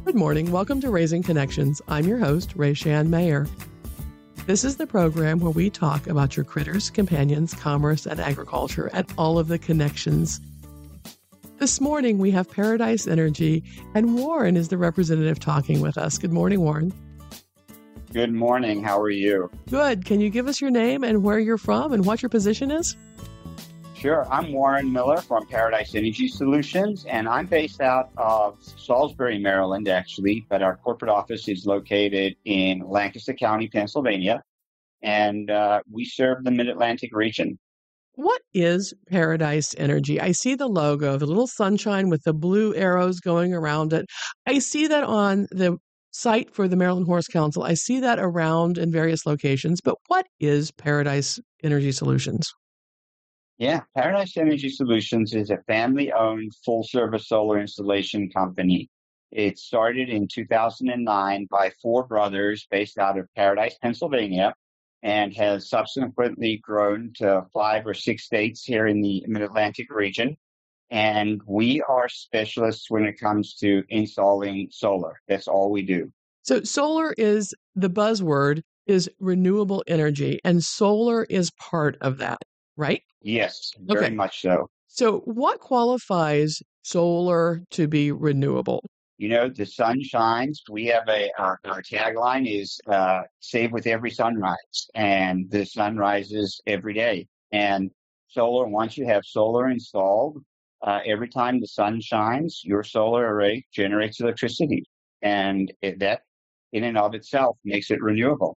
Good morning. Welcome to Raising Connections. I'm your host, Rayshan Mayer. This is the program where we talk about your critters, companions, commerce, and agriculture, and all of the connections. This morning, we have Paradise Energy, and Warren is the representative talking with us. Good morning, Warren. Good morning. How are you? Good. Can you give us your name and where you're from and what your position is? Sure. I'm Warren Miller from Paradise Energy Solutions, and I'm based out of Salisbury, Maryland, actually, but our corporate office is located in Lancaster County, Pennsylvania, and we serve the Mid-Atlantic region. What is Paradise Energy? I see the logo, the little sunshine with the blue arrows going around it. I see that on the site for the Maryland Horse Council. I see that around in various locations, but what is Paradise Energy Solutions? Yeah, Paradise Energy Solutions is a family-owned full-service solar installation company. It started in 2009 by four brothers based out of Paradise, Pennsylvania, and has subsequently grown to 5 or 6 states here in the Mid-Atlantic region. And we are specialists when it comes to installing solar. That's all we do. So solar is the buzzword, is renewable energy, and solar is part of that, right? Yes, very much so. So what qualifies solar to be renewable? You know, the sun shines. We have our tagline is save with every sunrise, and the sun rises every day. And solar, once you have solar installed, every time the sun shines, your solar array generates electricity. And that in and of itself makes it renewable.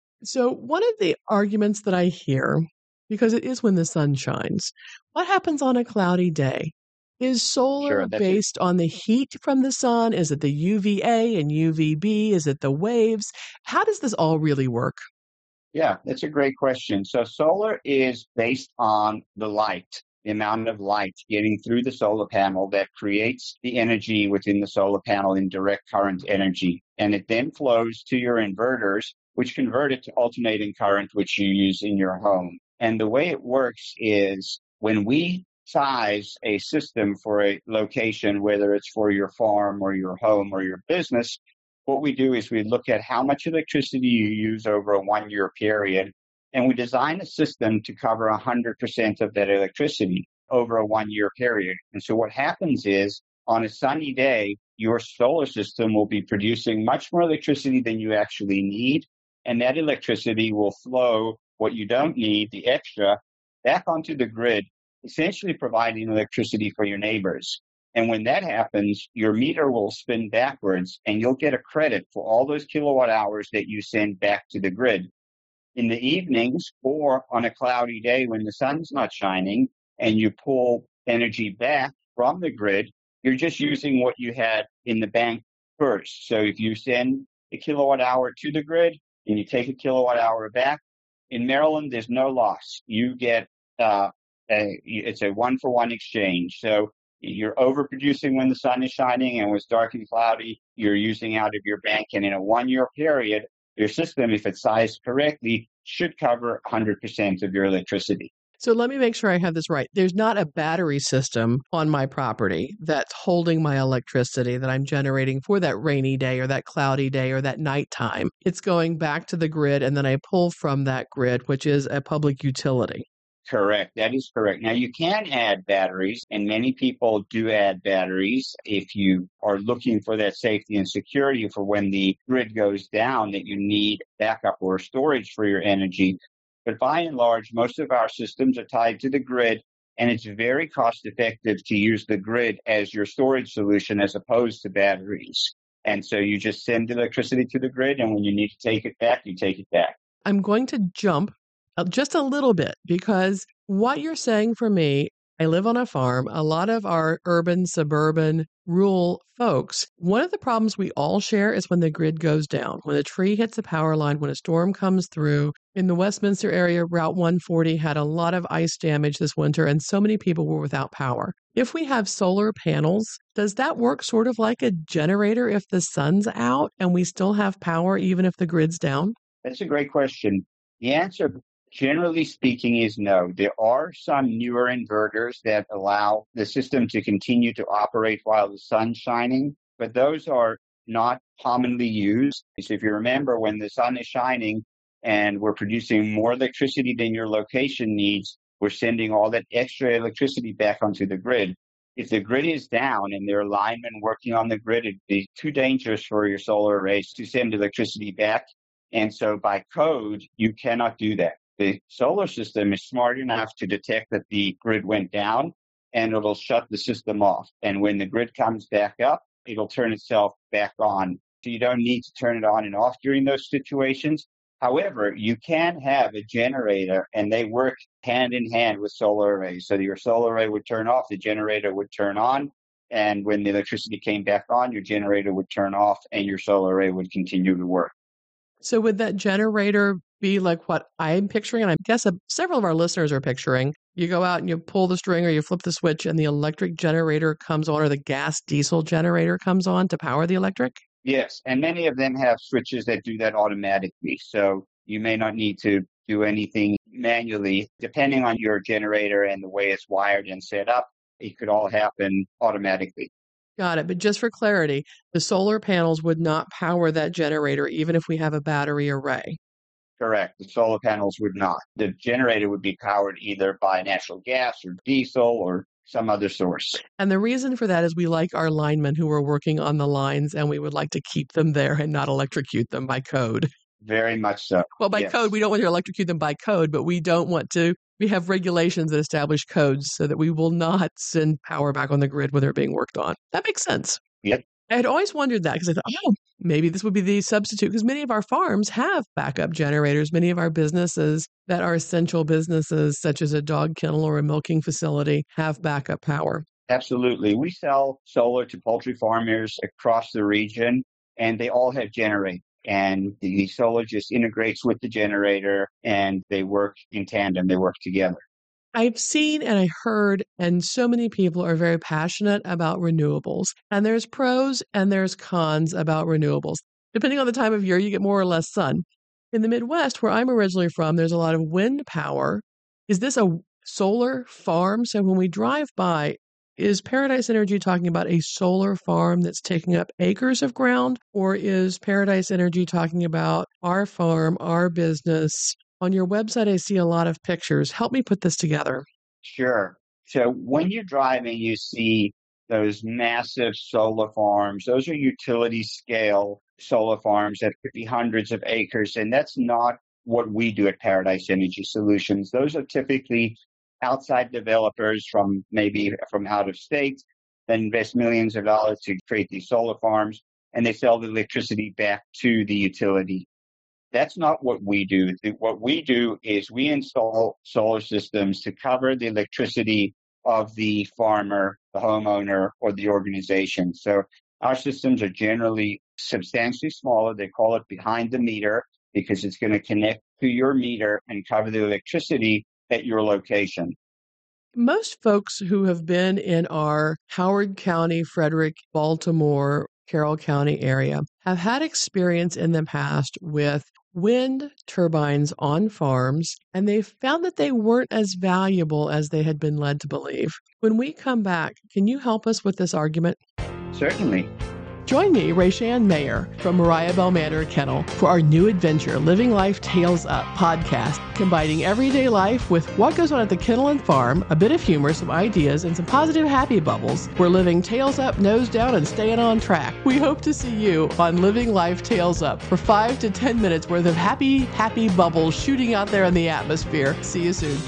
So one of the arguments that I hear, because it is when the sun shines, what happens on a cloudy day? Is solar based on the heat from the sun? Is it the UVA and UVB? Is it the waves? How does this all really work? Yeah, that's a great question. So solar is based on the light, the amount of light getting through the solar panel that creates the energy within the solar panel in direct current energy. And it then flows to your inverters, which convert it to alternating current, which you use in your home. And the way it works is when we size a system for a location, whether it's for your farm or your home or your business, what we do is we look at how much electricity you use over a 1-year period, and we design a system to cover 100% of that electricity over a 1-year period. And so what happens is on a sunny day, your solar system will be producing much more electricity than you actually need, and that electricity will flow what you don't need, the extra, back onto the grid, essentially providing electricity for your neighbors. And when that happens, your meter will spin backwards and you'll get a credit for all those kilowatt hours that you send back to the grid. In the evenings or on a cloudy day when the sun's not shining and you pull energy back from the grid, you're just using what you had in the bank first. So if you send a kilowatt hour to the grid and you take a kilowatt hour back, in Maryland, there's no loss. You get it's a 1-for-1 exchange. So you're overproducing when the sun is shining, and when it's dark and cloudy, you're using out of your bank. And in a 1-year period, your system, if it's sized correctly, should cover 100% of your electricity. So let me make sure I have this right. There's not a battery system on my property that's holding my electricity that I'm generating for that rainy day or that cloudy day or that nighttime. It's going back to the grid, and then I pull from that grid, which is a public utility. Correct. That is correct. Now, you can add batteries, and many people do add batteries if you are looking for that safety and security for when the grid goes down, that you need backup or storage for your energy. But by and large, most of our systems are tied to the grid, and it's very cost effective to use the grid as your storage solution as opposed to batteries. And so you just send electricity to the grid, and when you need to take it back, you take it back. I'm going to jump just a little bit, because what you're saying for me, I live on a farm. A lot of our urban, suburban, rural folks, one of the problems we all share is when the grid goes down, when a tree hits a power line, when a storm comes through. In the Westminster area, Route 140 had a lot of ice damage this winter, and so many people were without power. If we have solar panels, does that work sort of like a generator if the sun's out and we still have power even if the grid's down? That's a great question. The answer, generally speaking, is no. There are some newer inverters that allow the system to continue to operate while the sun's shining, but those are not commonly used. So if you remember, when the sun is shining and we're producing more electricity than your location needs, we're sending all that extra electricity back onto the grid. If the grid is down and there are linemen working on the grid, it'd be too dangerous for your solar arrays to send electricity back. And so by code, you cannot do that. The solar system is smart enough to detect that the grid went down, and it'll shut the system off. And when the grid comes back up, it'll turn itself back on. So you don't need to turn it on and off during those situations. However, you can have a generator, and they work hand in hand with solar arrays. So your solar array would turn off, the generator would turn on, and when the electricity came back on, your generator would turn off, and your solar array would continue to work. So would that generator be like what I'm picturing? And I guess several of our listeners are picturing. You go out and you pull the string or you flip the switch and the electric generator comes on, or the gas diesel generator comes on to power the electric? Yes, and many of them have switches that do that automatically. So you may not need to do anything manually. Depending on your generator and the way it's wired and set up, it could all happen automatically. Got it. But just for clarity, the solar panels would not power that generator even if we have a battery array. Correct. The solar panels would not. The generator would be powered either by natural gas or diesel or some other source. And the reason for that is we like our linemen who are working on the lines, and we would like to keep them there and not electrocute them by code. Very much so. Well, by code, we don't want to electrocute them by code, but we don't want to. We have regulations that establish codes so that we will not send power back on the grid when they're being worked on. That makes sense. Yep. I had always wondered that because I thought, maybe this would be the substitute, because many of our farms have backup generators. Many of our businesses that are essential businesses, such as a dog kennel or a milking facility, have backup power. Absolutely. We sell solar to poultry farmers across the region, and they all have generators. And the solar just integrates with the generator, and they work in tandem. They work together. I've seen and I heard, and so many people are very passionate about renewables. And there's pros and there's cons about renewables. Depending on the time of year, you get more or less sun. In the Midwest, where I'm originally from, there's a lot of wind power. Is this a solar farm? So when we drive by, is Paradise Energy talking about a solar farm that's taking up acres of ground? Or is Paradise Energy talking about our farm, our business? On your website, I see a lot of pictures. Help me put this together. Sure. So when you're driving, you see those massive solar farms. Those are utility scale solar farms that could be hundreds of acres. And that's not what we do at Paradise Energy Solutions. Those are typically outside developers from out of state that invest millions of dollars to create these solar farms, and they sell the electricity back to the utility. That's not what we do. What we do is we install solar systems to cover the electricity of the farmer, the homeowner, or the organization. So our systems are generally substantially smaller. They call it behind the meter because it's going to connect to your meter and cover the electricity at your location. Most folks who have been in our Howard County, Frederick, Baltimore, Carroll County area have had experience in the past with wind turbines on farms, and they found that they weren't as valuable as they had been led to believe. When we come back, can you help us with this argument? Certainly. Join me, Rayshan Mayer, from Mariah Bell Manor Kennel for our new adventure, Living Life Tales Up podcast, combining everyday life with what goes on at the kennel and farm, a bit of humor, some ideas, and some positive happy bubbles. We're living tails up, nose down, and staying on track. We hope to see you on Living Life Tales Up for 5 to 10 minutes worth of happy bubbles shooting out there in the atmosphere. See you soon.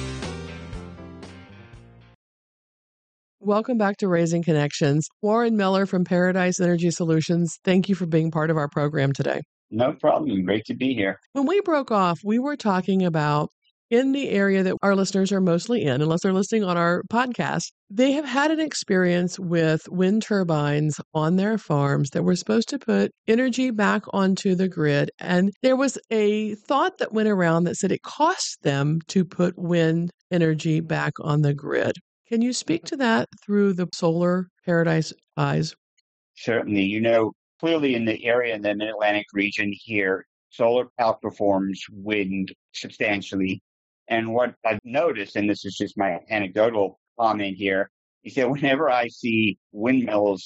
Welcome back to Raising Connections. Warren Miller from Paradise Energy Solutions, thank you for being part of our program today. No problem. Great to be here. When we broke off, we were talking about in the area that our listeners are mostly in, unless they're listening on our podcast, they have had an experience with wind turbines on their farms that were supposed to put energy back onto the grid. And there was a thought that went around that said it costs them to put wind energy back on the grid. Can you speak to that through the Solar Paradise eyes? Certainly. Clearly in the area in the Mid-Atlantic region here, solar outperforms wind substantially. And what I've noticed, and this is just my anecdotal comment here, is that whenever I see windmills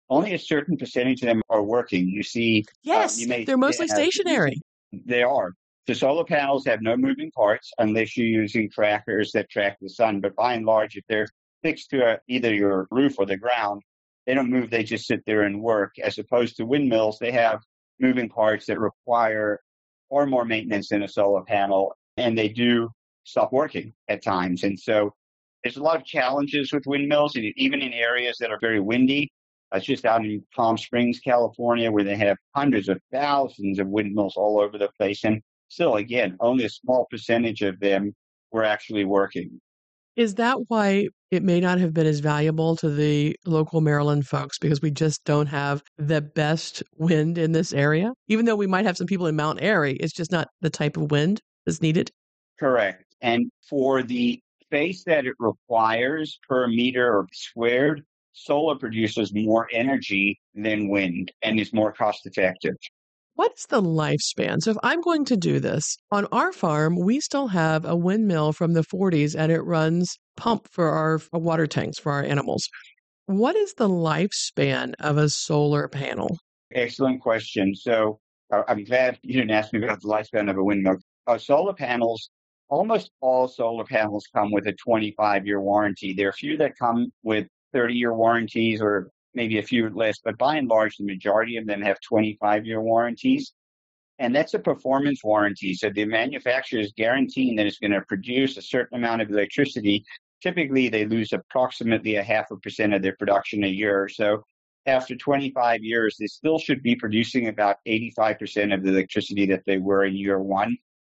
only a certain percentage of them are working. You see, Yes, you may they're mostly have stationary. they are. The solar panels have no moving parts unless you're using trackers that track the sun. But by and large, if they're fixed to either your roof or the ground, they don't move. They just sit there and work. As opposed to windmills, they have moving parts that require far more maintenance than a solar panel, and they do stop working at times. And so there's a lot of challenges with windmills, even in areas that are very windy. I was just out in Palm Springs, California, where they have hundreds of thousands of windmills all over the place. And still, again, only a small percentage of them were actually working. Is that why it may not have been as valuable to the local Maryland folks because we just don't have the best wind in this area? Even though we might have some people in Mount Airy, it's just not the type of wind that's needed. Correct. And for the space that it requires per meter or squared, solar produces more energy than wind and is more cost effective. What's the lifespan? So if I'm going to do this on our farm, we still have a windmill from the 40s and it runs pump for our water tanks for our animals. What is the lifespan of a solar panel? Excellent question. So I'm glad you didn't ask me about the lifespan of a windmill. Solar panels, almost all solar panels come with a 25-year warranty. There are a few that come with 30-year warranties or maybe a few less, but by and large, the majority of them have 25-year warranties. And that's a performance warranty. So the manufacturer is guaranteeing that it's going to produce a certain amount of electricity. Typically, they lose approximately 0.5% of their production a year. So after 25 years, they still should be producing about 85% of the electricity that they were in year one.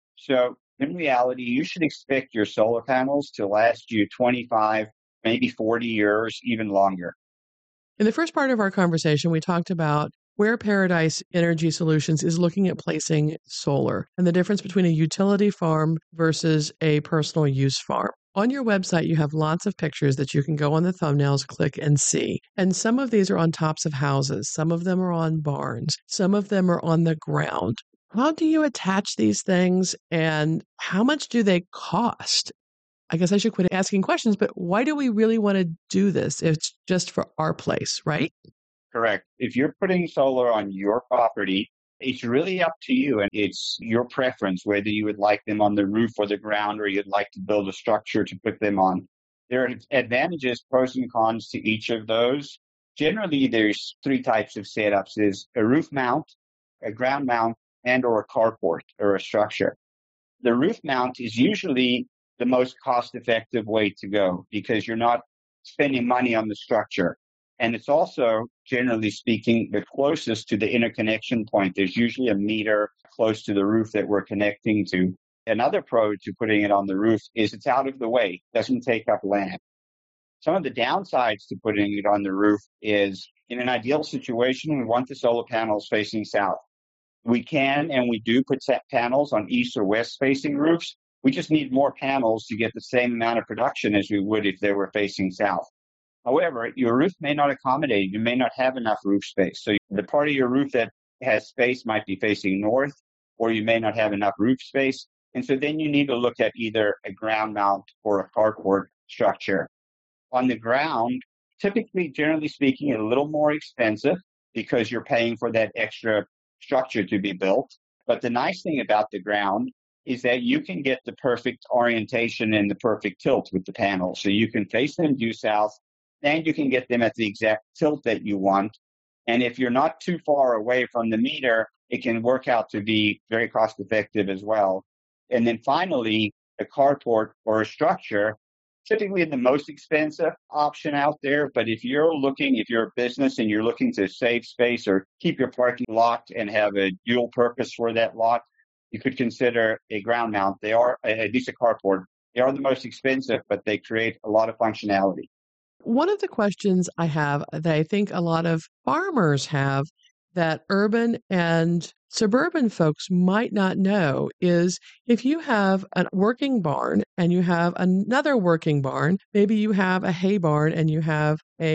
So in reality, you should expect your solar panels to last you 25, maybe 40 years, even longer. In the first part of our conversation, we talked about where Paradise Energy Solutions is looking at placing solar and the difference between a utility farm versus a personal use farm. On your website, you have lots of pictures that you can go on the thumbnails, click and see. And some of these are on tops of houses. Some of them are on barns. Some of them are on the ground. How do you attach these things and how much do they cost? I guess I should quit asking questions, but why do we really want to do this? It's just for our place, right? Correct. If you're putting solar on your property, it's really up to you and it's your preference whether you would like them on the roof or the ground or you'd like to build a structure to put them on. There are advantages, pros and cons to each of those. Generally, there's three types of setups. There's a roof mount, a ground mount, and or a carport or a structure. The roof mount is usually the most cost-effective way to go because you're not spending money on the structure. And it's also, generally speaking, the closest to the interconnection point. There's usually a meter close to the roof that we're connecting to. Another pro to putting it on the roof is it's out of the way, doesn't take up land. Some of the downsides to putting it on the roof is, in an ideal situation, we want the solar panels facing south. We can and we do put panels on east or west facing roofs. We just need more panels to get the same amount of production as we would if they were facing south. However, your roof may not accommodate. You may not have enough roof space. So the part of your roof that has space might be facing north, or you may not have enough roof space. And so then you need to look at either a ground mount or a carport structure. On the ground, typically, generally speaking, a little more expensive because you're paying for that extra structure to be built. But the nice thing about the ground is that you can get the perfect orientation and the perfect tilt with the panels. So you can face them due south and you can get them at the exact tilt that you want. And if you're not too far away from the meter, it can work out to be very cost effective as well. And then finally, a carport or a structure, typically the most expensive option out there. But if you're a business and you're looking to save space or keep your parking lot and have a dual purpose for that lot, you could consider a ground mount. They are, at least a carport, they are the most expensive, but they create a lot of functionality. One of the questions I have that I think a lot of farmers have that urban and suburban folks might not know is if you have a working barn and you have another working barn, maybe you have a hay barn and you have a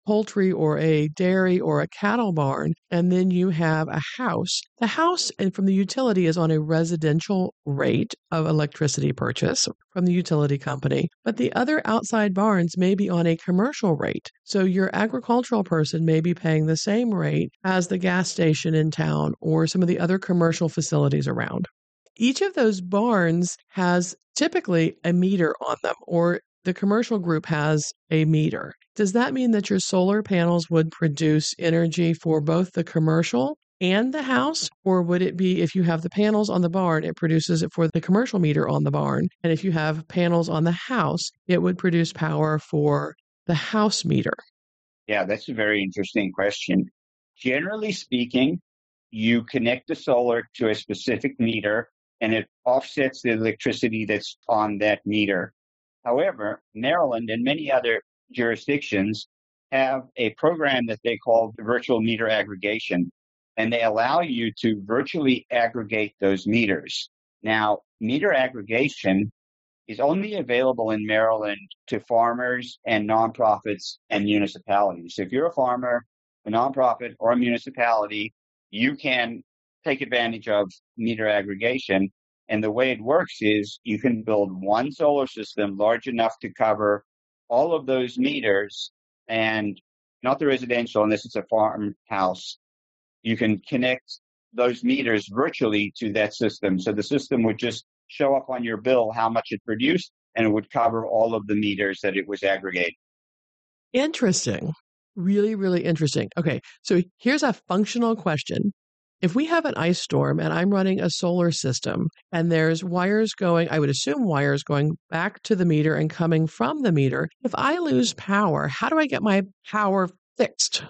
poultry or a dairy or a cattle barn, and then you have a house. The house and from the utility is on a residential rate of electricity purchase from the utility company, but the other outside barns may be on a commercial rate. So your agricultural person may be paying the same rate as the gas station in town or some of the other commercial facilities around. Each of those barns has typically a meter on them, or the commercial group has a meter. Does that mean that your solar panels would produce energy for both the commercial and the house? Or would it be if you have the panels on the barn, it produces it for the commercial meter on the barn? And if you have panels on the house, it would produce power for the house meter? Yeah, that's a very interesting question. Generally speaking, you connect the solar to a specific meter and it offsets the electricity that's on that meter. However, Maryland and many other jurisdictions have a program that they call virtual meter aggregation, and they allow you to virtually aggregate those meters. Now, meter aggregation is only available in Maryland to farmers and nonprofits and municipalities. So if you're a farmer, a nonprofit, or a municipality, you can take advantage of meter aggregation. And the way it works is you can build one solar system large enough to cover all of those meters, and not the residential unless it's a farmhouse. You can connect those meters virtually to that system. So the system would just show up on your bill how much it produced, and it would cover all of the meters that it was aggregating. Interesting. Really, really interesting. Okay, so here's a functional question. If we have an ice storm and I'm running a solar system and there's wires going, I would assume wires going back to the meter and coming from the meter, if I lose power, how do I get my power fixed?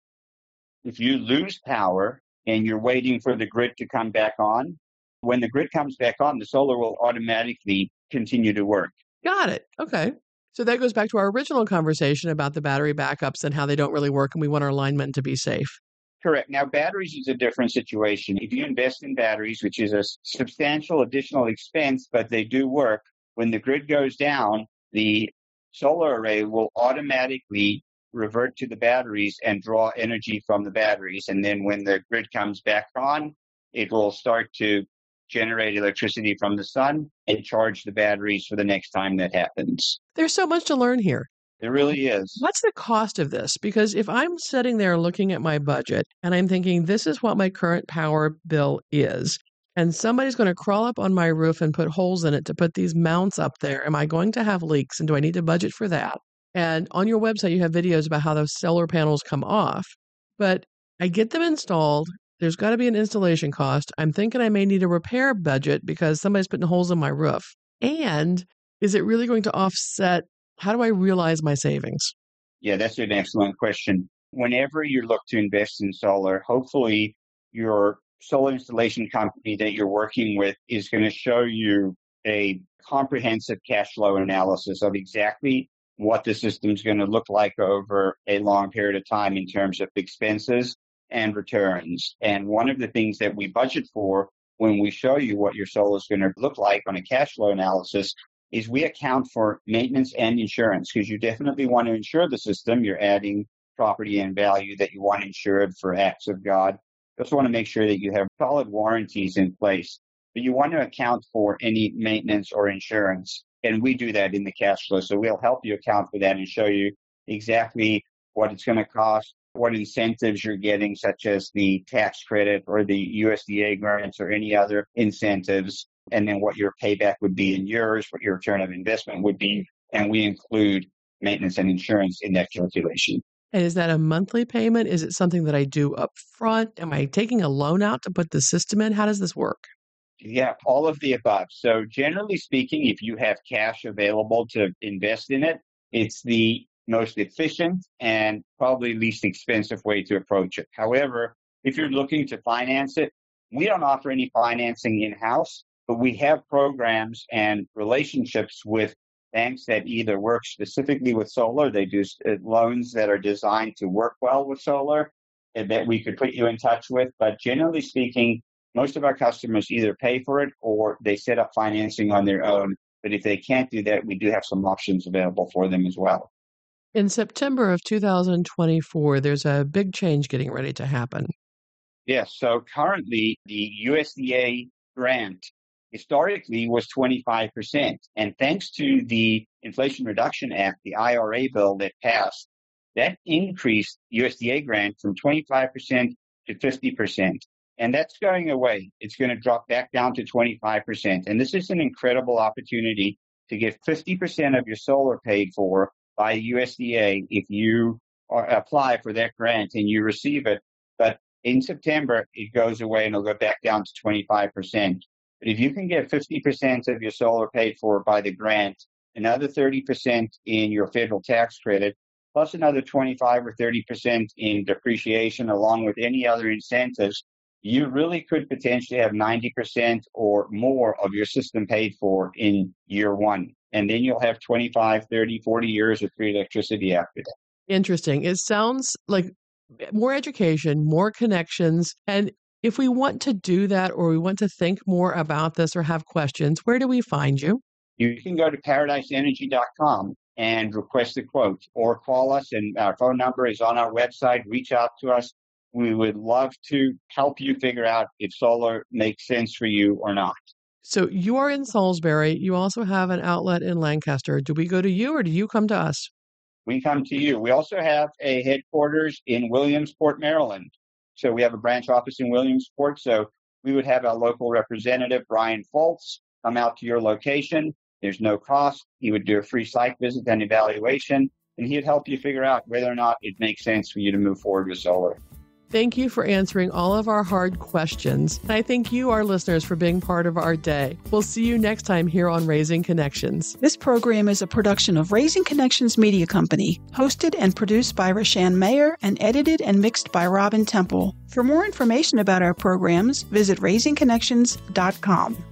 If you lose power and you're waiting for the grid to come back on, when the grid comes back on, the solar will automatically continue to work. Got it. Okay. So that goes back to our original conversation about the battery backups and how they don't really work and we want our alignment to be safe. Correct. Now, batteries is a different situation. If you invest in batteries, which is a substantial additional expense, but they do work, when the grid goes down, the solar array will automatically revert to the batteries and draw energy from the batteries. And then when the grid comes back on, it will start to generate electricity from the sun and charge the batteries for the next time that happens. There's so much to learn here. It really is. What's the cost of this? Because if I'm sitting there looking at my budget and I'm thinking, this is what my current power bill is, and somebody's going to crawl up on my roof and put holes in it to put these mounts up there, am I going to have leaks? And do I need to budget for that? And on your website, you have videos about how those solar panels come off. But I get them installed. There's got to be an installation cost. I'm thinking I may need a repair budget because somebody's putting holes in my roof. And is it really going to offset? How do I realize my savings? Yeah, that's an excellent question. Whenever you look to invest in solar, hopefully your solar installation company that you're working with is going to show you a comprehensive cash flow analysis of exactly what the system's going to look like over a long period of time in terms of expenses and returns. And one of the things that we budget for when we show you what your solar is going to look like on a cash flow analysis is we account for maintenance and insurance, because you definitely want to insure the system. You're adding property and value that you want insured for acts of God. You also want to make sure that you have solid warranties in place, but you want to account for any maintenance or insurance. And we do that in the cash flow. So we'll help you account for that and show you exactly what it's going to cost, what incentives you're getting, such as the tax credit or the USDA grants or any other incentives, and then what your payback would be in yours, what your return of investment would be. And we include maintenance and insurance in that calculation. And is that a monthly payment? Is it something that I do up front? Am I taking a loan out to put the system in? How does this work? Yeah, all of the above. So generally speaking, if you have cash available to invest in it, it's the most efficient and probably least expensive way to approach it. However, if you're looking to finance it, we don't offer any financing in-house, but we have programs and relationships with banks that either work specifically with solar. They do loans that are designed to work well with solar and that we could put you in touch with. But generally speaking, most of our customers either pay for it or they set up financing on their own. But if they can't do that, we do have some options available for them as well. In September of 2024, there's a big change getting ready to happen. Yes. So currently, the USDA grant historically was 25%. And thanks to the Inflation Reduction Act, the IRA bill that passed, that increased USDA grant from 25% to 50%. And that's going away. It's going to drop back down to 25%. And this is an incredible opportunity to get 50% of your solar paid for by USDA if you apply for that grant and you receive it. But in September, it goes away and it'll go back down to 25%. But if you can get 50% of your solar paid for by the grant, another 30% in your federal tax credit, plus another 25 or 30% in depreciation, along with any other incentives, you really could potentially have 90% or more of your system paid for in year one. And then you'll have 25, 30, 40 years of free electricity after that. Interesting. It sounds like more education, more connections. And if we want to do that, or we want to think more about this or have questions, where do we find you? You can go to paradiseenergy.com and request a quote, or call us, and our phone number is on our website. Reach out to us. We would love to help you figure out if solar makes sense for you or not. So you are in Salisbury. You also have an outlet in Lancaster. Do we go to you or do you come to us? We come to you. We also have a headquarters in Williamsport, Maryland. So we have a branch office in Williamsport. So we would have our local representative, Brian Foltz, come out to your location. There's no cost. He would do a free site visit and evaluation, and he'd help you figure out whether or not it makes sense for you to move forward with solar. Thank you for answering all of our hard questions. And I thank you, our listeners, for being part of our day. We'll see you next time here on Raising Connections. This program is a production of Raising Connections Media Company, hosted and produced by Rashan Mayer and edited and mixed by Robin Temple. For more information about our programs, visit raisingconnections.com.